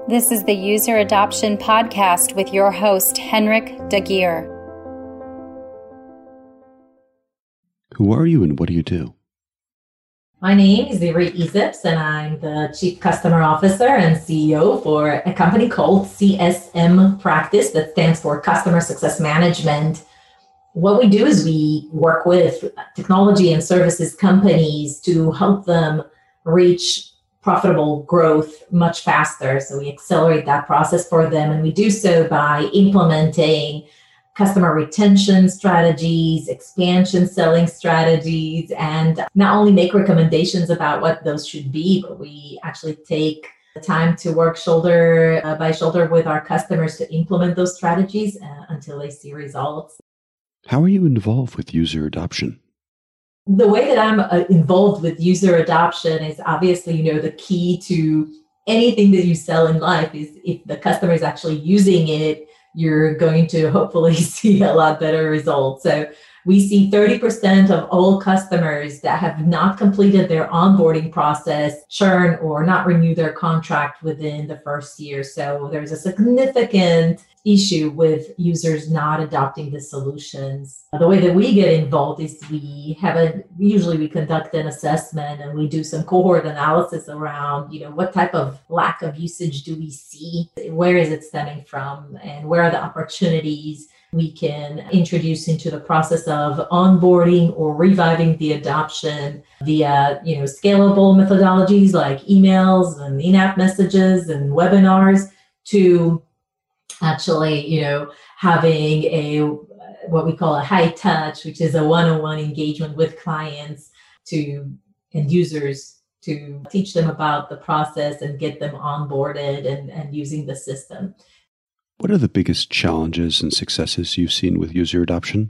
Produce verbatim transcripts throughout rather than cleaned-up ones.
This is the User Adoption Podcast with your host, Henrik Dagier. Who are you and what do you do? My name is Ivry Ezips, and I'm the Chief Customer Officer and C E O for a company called C S M Practice, that stands for Customer Success Management. What we do is we work with technology and services companies to help them reach profitable growth much faster. So we accelerate that process for them, and we do so by implementing customer retention strategies, expansion selling strategies, and not only make recommendations about what those should be, but we actually take the time to work shoulder uh, by shoulder with our customers to implement those strategies uh, until they see results. How are you involved with user adoption? The way that I'm uh, involved with user adoption is obviously, you know, the key to anything that you sell in life is if the customer is actually using it, you're going to hopefully see a lot better results. So we see thirty percent of all customers that have not completed their onboarding process churn or not renew their contract within the first year. So there's a significant issue with users not adopting the solutions. The way that we get involved is we have a, usually we conduct an assessment and we do some cohort analysis around, you know, what type of lack of usage do we see? Where is it stemming from? And where are the opportunities we can introduce into the process of onboarding or reviving the adoption via, you know, scalable methodologies like emails and in-app messages and webinars, to actually, you know, having a what we call a high touch, which is a one-on-one engagement with clients to and users to teach them about the process and get them onboarded and, and using the system. What are the biggest challenges and successes you've seen with user adoption?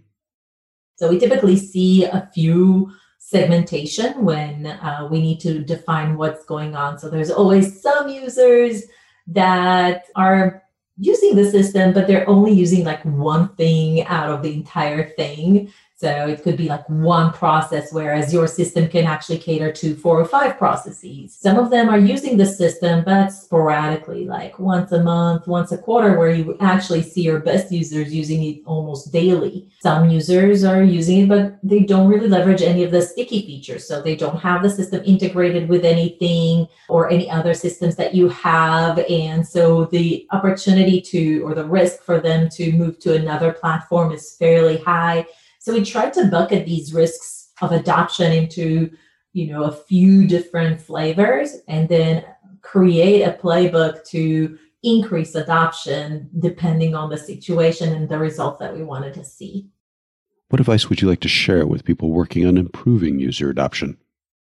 So we typically see a few segmentation when uh, we need to define what's going on. So there's always some users that are using the system, but they're only using like one thing out of the entire thing. So it could be like one process, whereas your system can actually cater to four or five processes. Some of them are using the system, but sporadically, like once a month, once a quarter, where you actually see your best users using it almost daily. Some users are using it, but they don't really leverage any of the sticky features. So they don't have the system integrated with anything or any other systems that you have. And so the opportunity to, or the risk for them to move to another platform is fairly high. So we try to bucket these risks of adoption into, you know, a few different flavors and then create a playbook to increase adoption depending on the situation and the results that we wanted to see. What advice would you like to share with people working on improving user adoption?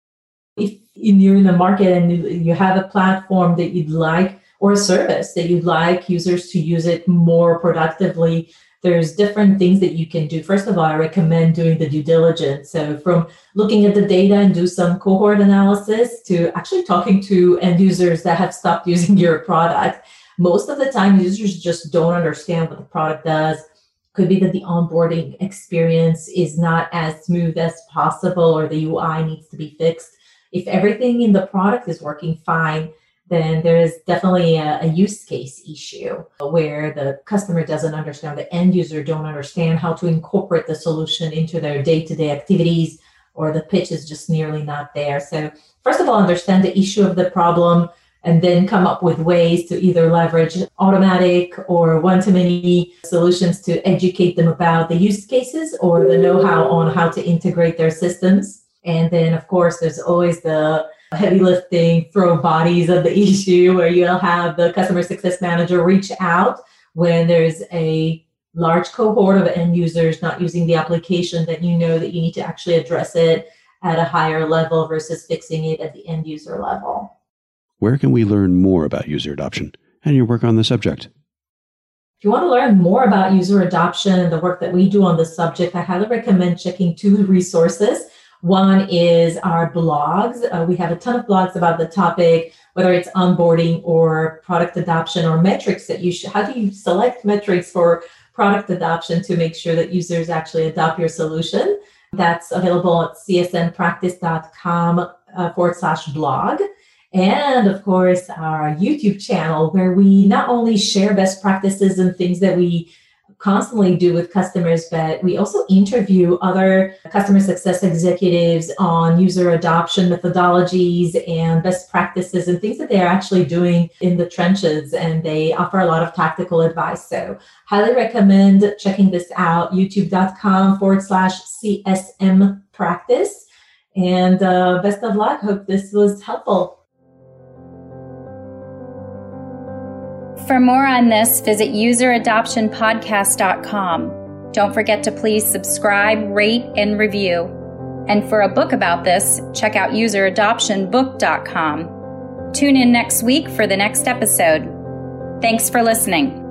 If you're in the market and you have a platform that you'd like, or a service that you'd like users to use it more productively, there's different things that you can do. First of all, I recommend doing the due diligence. So from looking at the data and do some cohort analysis to actually talking to end users that have stopped using your product. Most of the time, users just don't understand what the product does. Could be that the onboarding experience is not as smooth as possible, or the U I needs to be fixed. If everything in the product is working fine, then there is definitely a, a use case issue where the customer doesn't understand, the end user don't understand how to incorporate the solution into their day-to-day activities, or the pitch is just nearly not there. So first of all, understand the issue of the problem, and then come up with ways to either leverage automatic or one-to-many solutions to educate them about the use cases or the know-how on how to integrate their systems. And then, of course, there's always the heavy lifting, throw bodies of the issue, where you'll have the customer success manager reach out when there's a large cohort of end users not using the application that you know that you need to actually address it at a higher level versus fixing it at the end user level. Where can we learn more about user adoption and your work on the subject? If you want to learn more about user adoption and the work that we do on the subject, I highly recommend checking two resources. One is our blogs. Uh, we have a ton of blogs about the topic, whether it's onboarding or product adoption or metrics that you should, how do you select metrics for product adoption to make sure that users actually adopt your solution. That's available at c s m practice dot com uh, forward slash blog. And of course, our YouTube channel, where we not only share best practices and things that we constantly do with customers, but we also interview other customer success executives on user adoption methodologies and best practices and things that they are actually doing in the trenches. And they offer a lot of tactical advice. So highly recommend checking this out, youtube.com forward slash CSM practice. And uh, best of luck. Hope this was helpful. For more on this, visit user adoption podcast dot com. Don't forget to please subscribe, rate, and review. And for a book about this, check out user adoption book dot com. Tune in next week for the next episode. Thanks for listening.